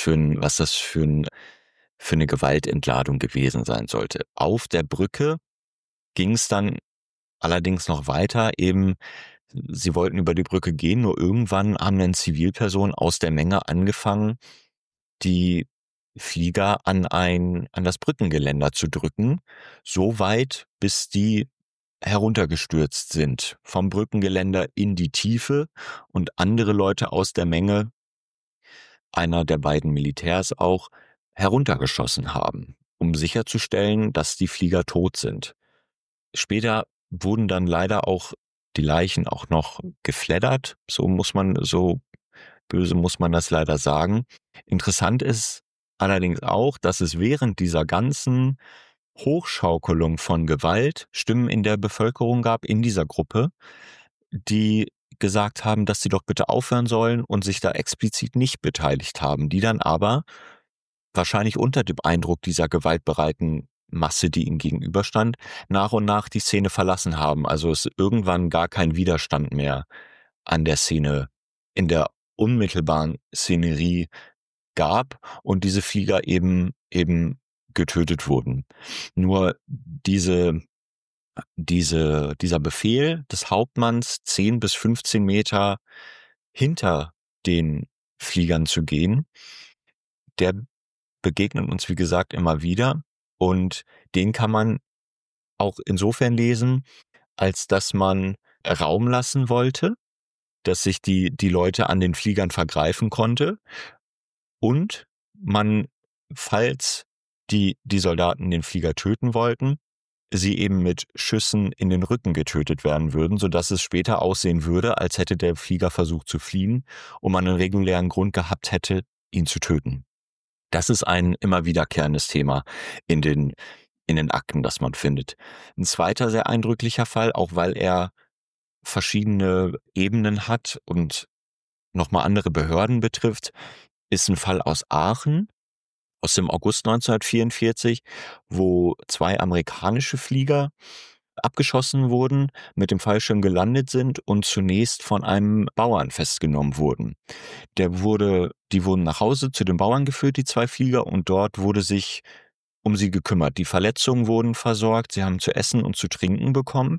für eine Gewaltentladung gewesen sein sollte. Auf der Brücke ging es dann allerdings noch weiter, eben sie wollten über die Brücke gehen, nur irgendwann haben dann Zivilpersonen aus der Menge angefangen, die Flieger an das Brückengeländer zu drücken, so weit, bis die heruntergestürzt sind vom Brückengeländer in die Tiefe und andere Leute aus der Menge, einer der beiden Militärs auch, heruntergeschossen haben, um sicherzustellen, dass die Flieger tot sind. Später wurden dann leider auch die Leichen auch noch gefleddert, so böse muss man das leider sagen. Interessant ist allerdings auch, dass es während dieser ganzen Hochschaukelung von Gewalt Stimmen in der Bevölkerung gab, in dieser Gruppe, die gesagt haben, dass sie doch bitte aufhören sollen und sich da explizit nicht beteiligt haben, die dann aber wahrscheinlich unter dem Eindruck dieser gewaltbereiten Masse, die ihm gegenüberstand, nach und nach die Szene verlassen haben. Also es irgendwann gar kein Widerstand mehr an der Szene, in der unmittelbaren Szenerie gab und diese Flieger eben getötet wurden. Nur dieser Befehl des Hauptmanns, 10 bis 15 Meter hinter den Fliegern zu gehen, der begegnet uns, wie gesagt, immer wieder. Und den kann man auch insofern lesen, als dass man Raum lassen wollte, dass sich die Leute an den Fliegern vergreifen konnte und man, falls die Soldaten den Flieger töten wollten, sie eben mit Schüssen in den Rücken getötet werden würden, sodass es später aussehen würde, als hätte der Flieger versucht zu fliehen und man einen regulären Grund gehabt hätte, ihn zu töten. Das ist ein immer wiederkehrendes Thema in den Akten, das man findet. Ein zweiter sehr eindrücklicher Fall, auch weil er verschiedene Ebenen hat und nochmal andere Behörden betrifft, ist ein Fall aus Aachen aus dem August 1944, wo 2 amerikanische Flieger abgeschossen wurden, mit dem Fallschirm gelandet sind und zunächst von einem Bauern festgenommen wurden. Die wurden nach Hause zu den Bauern geführt, die 2 Flieger, und dort wurde sich um sie gekümmert. Die Verletzungen wurden versorgt, sie haben zu essen und zu trinken bekommen.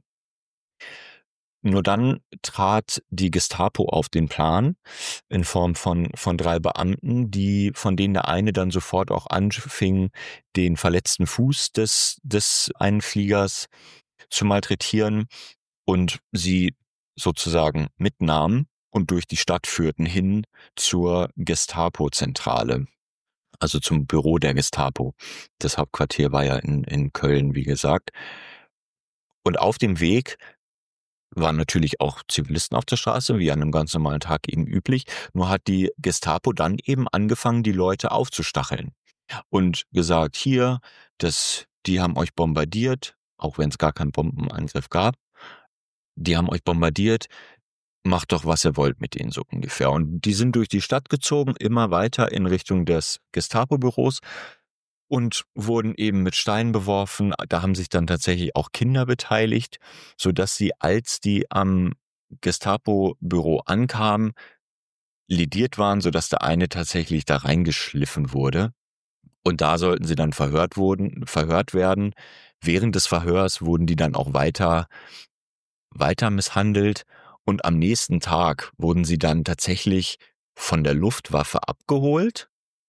Nur dann trat die Gestapo auf den Plan in Form von 3 Beamten, von denen der eine dann sofort auch anfing, den verletzten Fuß des einen Fliegers zu malträtieren und sie sozusagen mitnahmen und durch die Stadt führten hin zur Gestapo-Zentrale, also zum Büro der Gestapo. Das Hauptquartier war ja in Köln, wie gesagt. Und auf dem Weg waren natürlich auch Zivilisten auf der Straße, wie an einem ganz normalen Tag eben üblich. Nur hat die Gestapo dann eben angefangen, die Leute aufzustacheln und gesagt, hier, die haben euch bombardiert, auch wenn es gar keinen Bombenangriff gab. Die haben euch bombardiert, macht doch, was ihr wollt mit denen, so ungefähr. Und die sind durch die Stadt gezogen, immer weiter in Richtung des Gestapo-Büros und wurden eben mit Steinen beworfen. Da haben sich dann tatsächlich auch Kinder beteiligt, sodass sie, als die am Gestapo-Büro ankamen, lediert waren, sodass der eine tatsächlich da reingeschliffen wurde. Und da sollten sie dann verhört werden. Während des Verhörs wurden die dann auch weiter misshandelt. Und am nächsten Tag wurden sie dann tatsächlich von der Luftwaffe abgeholt,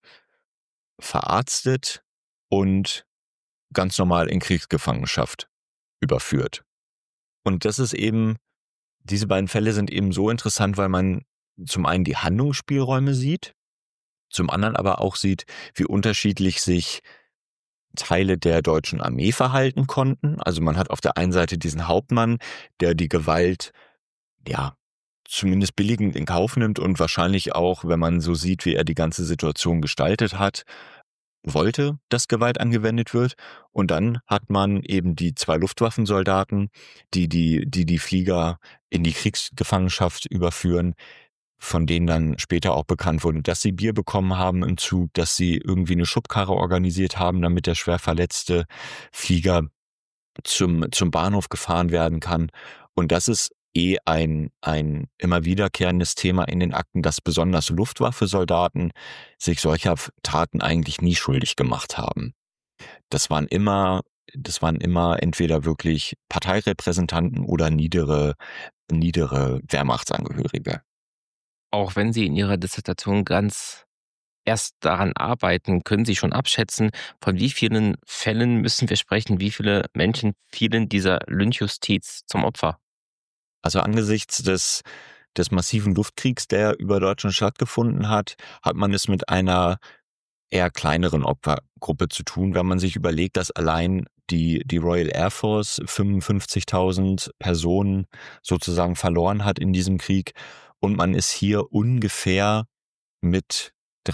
verarztet und ganz normal in Kriegsgefangenschaft überführt. Und diese beiden Fälle sind eben so interessant, weil man zum einen die Handlungsspielräume sieht, zum anderen aber auch sieht, wie unterschiedlich sich Teile der deutschen Armee verhalten konnten. Also man hat auf der einen Seite diesen Hauptmann, der die Gewalt, ja, zumindest billigend in Kauf nimmt und wahrscheinlich auch, wenn man so sieht, wie er die ganze Situation gestaltet hat, wollte, dass Gewalt angewendet wird. Und dann hat man eben die 2 Luftwaffensoldaten, die Flieger in die Kriegsgefangenschaft überführen, von denen dann später auch bekannt wurde, dass sie Bier bekommen haben im Zug, dass sie irgendwie eine Schubkarre organisiert haben, damit der schwer verletzte Flieger zum Bahnhof gefahren werden kann. Und das ist ein immer wiederkehrendes Thema in den Akten, dass besonders Luftwaffe-Soldaten sich solcher Taten eigentlich nie schuldig gemacht haben. Das waren immer entweder wirklich Parteirepräsentanten oder niedere Wehrmachtsangehörige. Auch wenn Sie in Ihrer Dissertation ganz erst daran arbeiten, können Sie schon abschätzen, von wie vielen Fällen müssen wir sprechen, wie viele Menschen fielen dieser Lynchjustiz zum Opfer? Also angesichts des massiven Luftkriegs, der über Deutschland stattgefunden hat man es mit einer eher kleineren Opfergruppe zu tun, wenn man sich überlegt, dass allein die Royal Air Force 55.000 Personen sozusagen verloren hat in diesem Krieg und man es hier ungefähr mit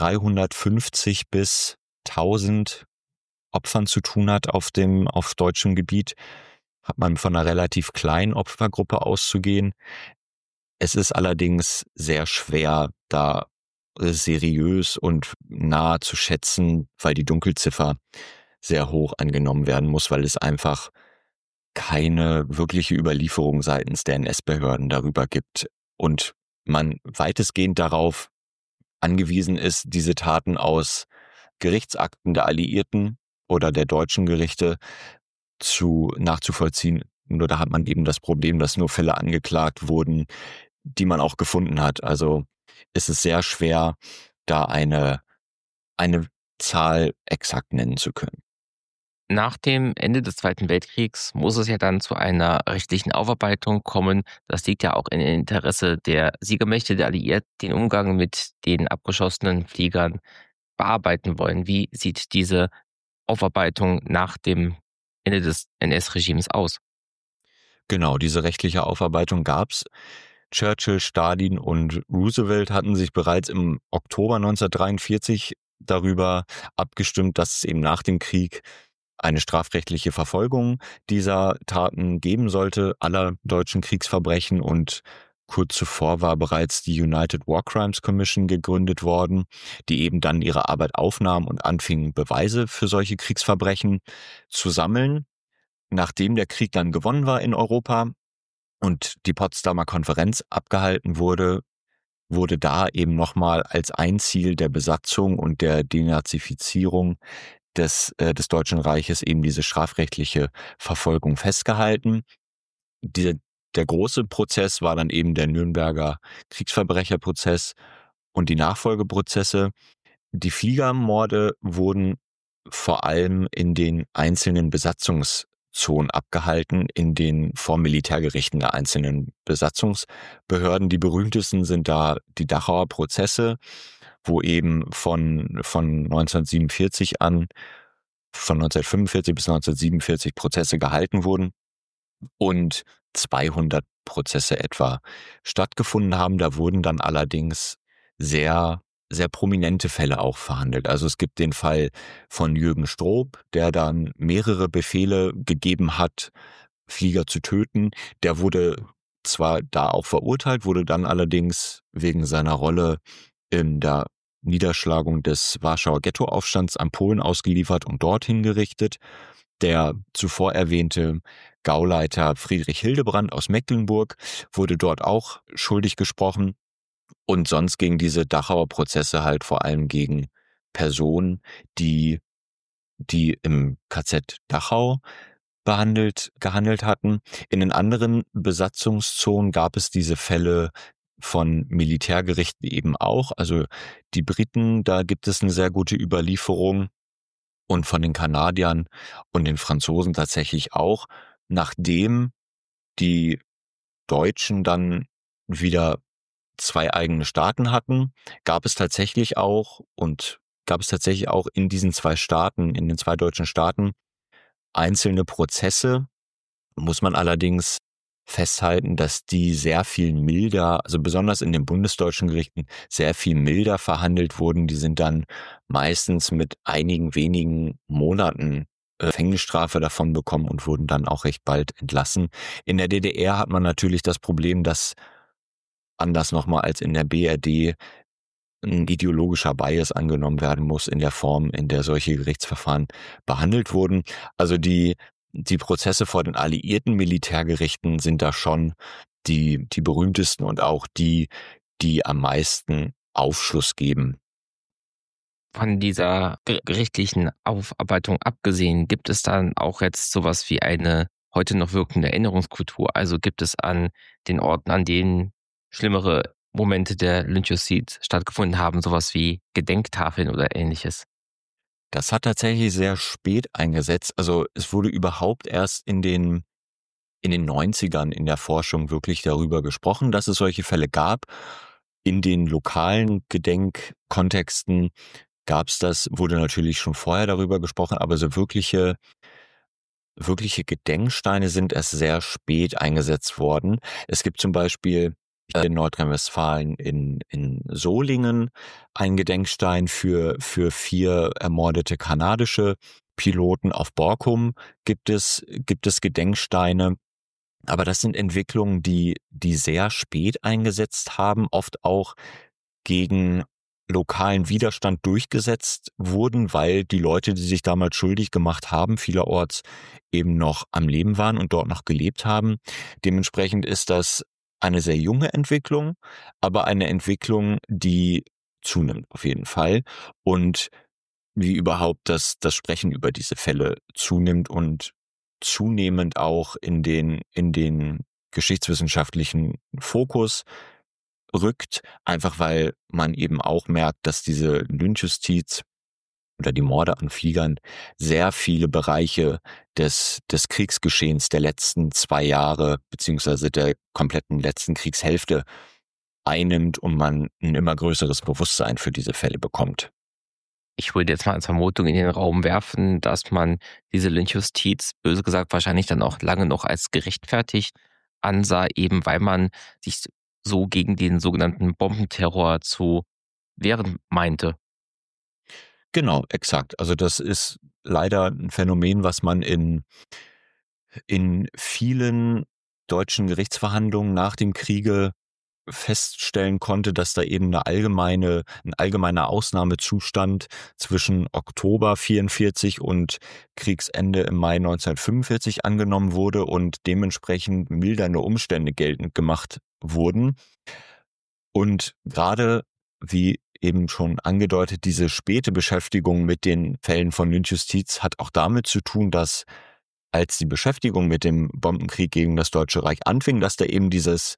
350 bis 1000 Opfern zu tun hat auf deutschem Gebiet, hat man von einer relativ kleinen Opfergruppe auszugehen. Es ist allerdings sehr schwer, da seriös und nahe zu schätzen, weil die Dunkelziffer sehr hoch angenommen werden muss, weil es einfach keine wirkliche Überlieferung seitens der NS-Behörden darüber gibt und man weitestgehend darauf angewiesen ist, diese Taten aus Gerichtsakten der Alliierten oder der deutschen Gerichte nachzuvollziehen. Nur da hat man eben das Problem, dass nur Fälle angeklagt wurden, die man auch gefunden hat. Also ist es sehr schwer, da eine Zahl exakt nennen zu können. Nach dem Ende des Zweiten Weltkriegs muss es ja dann zu einer rechtlichen Aufarbeitung kommen. Das liegt ja auch im Interesse der Siegermächte der Alliierten, den Umgang mit den abgeschossenen Fliegern bearbeiten wollen. Wie sieht diese Aufarbeitung nach dem Ende des NS-Regimes aus? Genau, diese rechtliche Aufarbeitung gab's. Churchill, Stalin und Roosevelt hatten sich bereits im Oktober 1943 darüber abgestimmt, dass es eben nach dem Krieg eine strafrechtliche Verfolgung dieser Taten geben sollte, aller deutschen Kriegsverbrechen. Und kurz zuvor war bereits die United War Crimes Commission gegründet worden, die eben dann ihre Arbeit aufnahm und anfing, Beweise für solche Kriegsverbrechen zu sammeln. Nachdem der Krieg dann gewonnen war in Europa und die Potsdamer Konferenz abgehalten wurde, wurde da eben nochmal als ein Ziel der Besatzung und der Denazifizierung des Deutschen Reiches eben diese strafrechtliche Verfolgung festgehalten. Der große Prozess war dann eben der Nürnberger Kriegsverbrecherprozess und die Nachfolgeprozesse. Die Fliegermorde wurden vor allem in den einzelnen Besatzungszonen abgehalten, in den vor Militärgerichten der einzelnen Besatzungsbehörden. Die berühmtesten sind da die Dachauer Prozesse, wo eben von 1945 an, von 1945 bis 1947 Prozesse gehalten wurden und 200 Prozesse etwa stattgefunden haben. Da wurden dann allerdings sehr, sehr prominente Fälle auch verhandelt. Also es gibt den Fall von Jürgen Stroop, der dann mehrere Befehle gegeben hat, Flieger zu töten. Der wurde zwar da auch verurteilt, wurde dann allerdings wegen seiner Rolle in der Niederschlagung des Warschauer Ghettoaufstands an Polen ausgeliefert und dort hingerichtet. Der zuvor erwähnte Gauleiter Friedrich Hildebrand aus Mecklenburg wurde dort auch schuldig gesprochen. Und sonst gingen diese Dachauer Prozesse halt vor allem gegen Personen, die im KZ Dachau gehandelt hatten. In den anderen Besatzungszonen gab es diese Fälle von Militärgerichten eben auch. Also die Briten, da gibt es eine sehr gute Überlieferung und von den Kanadiern und den Franzosen tatsächlich auch. Nachdem die Deutschen dann wieder 2 eigene Staaten hatten, gab es tatsächlich auch in diesen 2 Staaten, in den 2 deutschen Staaten einzelne Prozesse, muss man allerdings festhalten, dass die sehr viel milder, also besonders in den bundesdeutschen Gerichten, sehr viel milder verhandelt wurden. Die sind dann meistens mit einigen wenigen Monaten Gefängnisstrafe davon bekommen und wurden dann auch recht bald entlassen. In der DDR hat man natürlich das Problem, dass anders nochmal als in der BRD ein ideologischer Bias angenommen werden muss in der Form, in der solche Gerichtsverfahren behandelt wurden. Also die Prozesse vor den alliierten Militärgerichten sind da schon die berühmtesten und auch die am meisten Aufschluss geben. Von dieser gerichtlichen Aufarbeitung abgesehen, gibt es dann auch jetzt sowas wie eine heute noch wirkende Erinnerungskultur? Also gibt es an den Orten, an denen schlimmere Momente der Lynchjustiz stattgefunden haben, sowas wie Gedenktafeln oder Ähnliches? Das hat tatsächlich sehr spät eingesetzt. Also es wurde überhaupt erst in den 90ern in der Forschung wirklich darüber gesprochen, dass es solche Fälle gab. In den lokalen Gedenkkontexten wurde natürlich schon vorher darüber gesprochen, aber so wirkliche Gedenksteine sind erst sehr spät eingesetzt worden. Es gibt zum Beispiel in Nordrhein-Westfalen in Solingen einen Gedenkstein für 4 ermordete kanadische Piloten. Auf Borkum gibt es Gedenksteine. Aber das sind Entwicklungen, die sehr spät eingesetzt haben, oft auch gegen lokalen Widerstand durchgesetzt wurden, weil die Leute, die sich damals schuldig gemacht haben, vielerorts eben noch am Leben waren und dort noch gelebt haben. Dementsprechend ist das eine sehr junge Entwicklung, aber eine Entwicklung, die zunimmt auf jeden Fall und wie überhaupt das Sprechen über diese Fälle zunimmt und zunehmend auch in den geschichtswissenschaftlichen Fokus rückt, einfach weil man eben auch merkt, dass diese Lynchjustiz oder die Morde an Fliegern sehr viele Bereiche des Kriegsgeschehens der letzten 2 Jahre beziehungsweise der kompletten letzten Kriegshälfte einnimmt und man ein immer größeres Bewusstsein für diese Fälle bekommt. Ich würde jetzt mal als Vermutung in den Raum werfen, dass man diese Lynchjustiz, böse gesagt, wahrscheinlich dann auch lange noch als gerechtfertigt ansah, eben weil man sich so gegen den sogenannten Bombenterror zu wehren meinte. Genau, exakt. Also das ist leider ein Phänomen, was man in vielen deutschen Gerichtsverhandlungen nach dem Kriege feststellen konnte, dass da eben ein allgemeiner Ausnahmezustand zwischen Oktober 44 und Kriegsende im Mai 1945 angenommen wurde und dementsprechend mildernde Umstände geltend gemacht wurden. Und gerade, wie eben schon angedeutet, diese späte Beschäftigung mit den Fällen von Lynchjustiz hat auch damit zu tun, dass als die Beschäftigung mit dem Bombenkrieg gegen das Deutsche Reich anfing, dass da eben dieses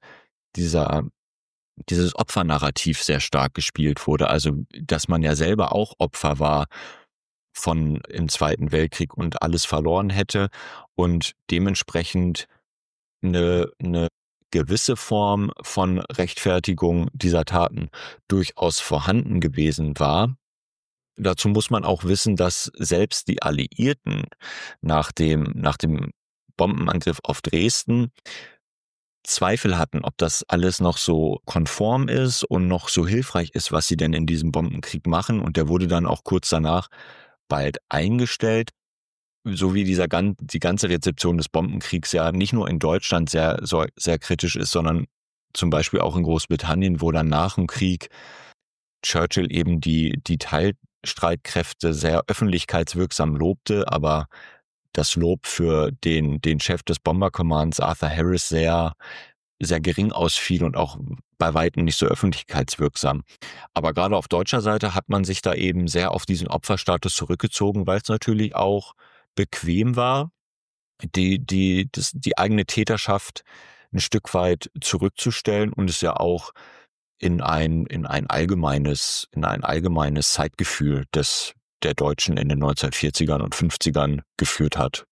Opfernarrativ sehr stark gespielt wurde. Also, dass man ja selber auch Opfer war im Zweiten Weltkrieg und alles verloren hätte und dementsprechend eine gewisse Form von Rechtfertigung dieser Taten durchaus vorhanden gewesen war. Dazu muss man auch wissen, dass selbst die Alliierten nach dem Bombenangriff auf Dresden Zweifel hatten, ob das alles noch so konform ist und noch so hilfreich ist, was sie denn in diesem Bombenkrieg machen. Und der wurde dann auch kurz danach bald eingestellt, so wie die ganze Rezeption des Bombenkriegs ja nicht nur in Deutschland sehr kritisch ist, sondern zum Beispiel auch in Großbritannien, wo dann nach dem Krieg Churchill eben die Teilstreitkräfte sehr öffentlichkeitswirksam lobte, aber das Lob für den Chef des Bomber Commands, Arthur Harris, sehr, sehr gering ausfiel und auch bei weitem nicht so öffentlichkeitswirksam. Aber gerade auf deutscher Seite hat man sich da eben sehr auf diesen Opferstatus zurückgezogen, weil es natürlich auch bequem war, die eigene Täterschaft ein Stück weit zurückzustellen und es ja auch in ein allgemeines Zeitgefühl der Deutschen in den 1940ern und 50ern geführt hat.